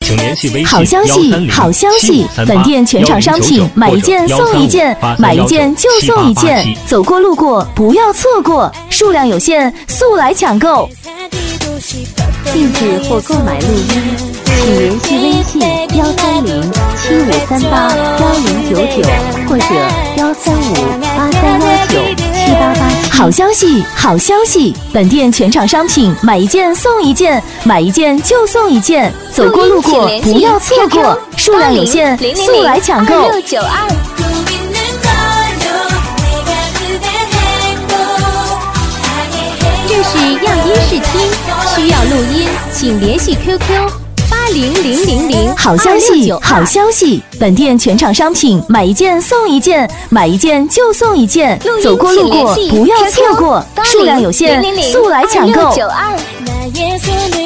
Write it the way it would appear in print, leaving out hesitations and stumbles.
请联系微信好消息，好消息！本店全场商品买一件送一件，买一件就送一件，走过路过不要错过，数量有限，速来抢购。 定制或购买录音，请联系微信13075381099或者13583197887。 好消息，好消息！本店全场商品买一件送一件，买一件就送一件，走过路过不要错过，数量有限，速来抢购。 这是样音视听，需要录音，请联系 QQ80000。 好消息，好消息！本店全场商品买一件送一件，买一件就送一件，走过路过不要错过，数量有限，速来抢购。 8692